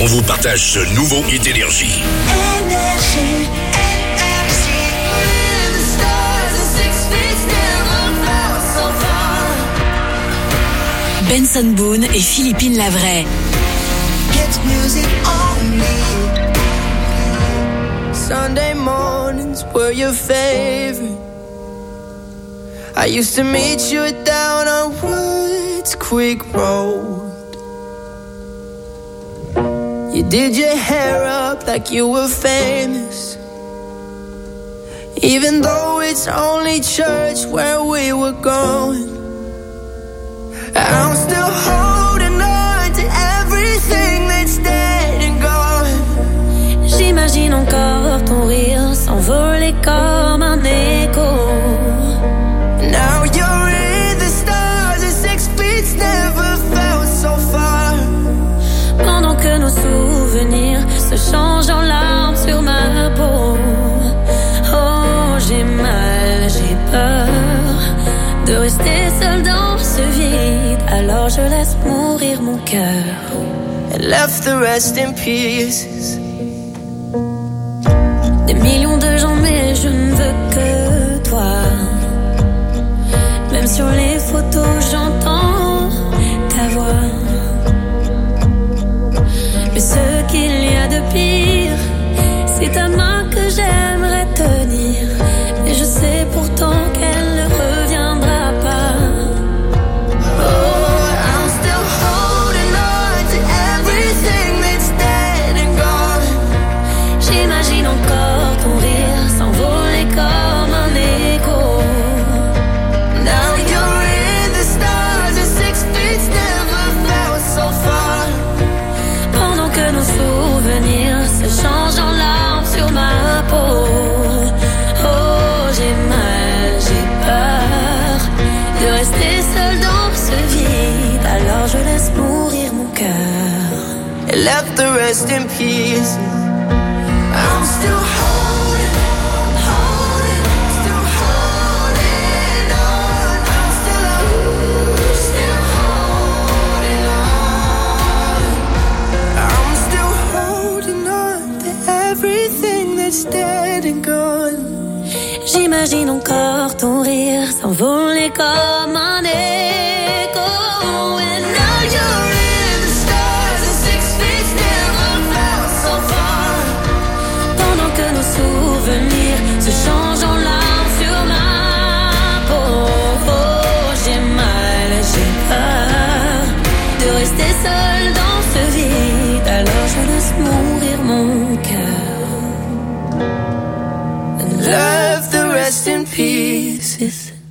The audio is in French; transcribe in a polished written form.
On vous partage ce nouveau hit Énergie. Benson Boone et Philippine Lavray. Sunday mornings were your favorite. I used to meet you down on Woods Creek Road. You did your hair up like you were famous, even though it's only church where we were going. I'm still holding on to everything that's dead and gone. J'imagine encore ton rire s'envoler comme un écho. Now you're in the stars and 6 feet never felt so far. Pendant que nos souvenirs se changent en larmes sur ma peau. Oh, j'ai mal, j'ai peur de rester seule dans ce vide. Alors je laisse mourir mon cœur. And left the rest in pieces. Des millions de gens mais je ne veux que toi. Même sur les photos j'entends ta voix. Mais ce qu'il y a de pire, c'est ta main que j'aimerais tenir. Et je sais pourtant qu'elle ne reviendra pas. Oh, I'm still holding on to everything that's dead and gone. J'imagine encore ton rire s'envoler comme un écho. Now you're in the stars and 6 feet never felt so far. Pendant que nos souvenirs se changent en larmes sur ma peau. Oh, j'ai mal, j'ai peur de rester seule dans ce vide. Alors je laisse mourir mon cœur. And left the rest in pieces. I'm still holding on, still holding on. I'm still holding on. I'm still holding on to everything that's dead and gone. J'imagine encore ton rire s'envoler comme un écho. And now you're in the stars and 6 feet never felt so far. Pendant que nos souvenirs se changent en larmes sur ma peau. Oh, j'ai mal, j'ai peur de rester seule dans ce vide. Alors je laisse mourir mon cœur. Left the rest in pieces.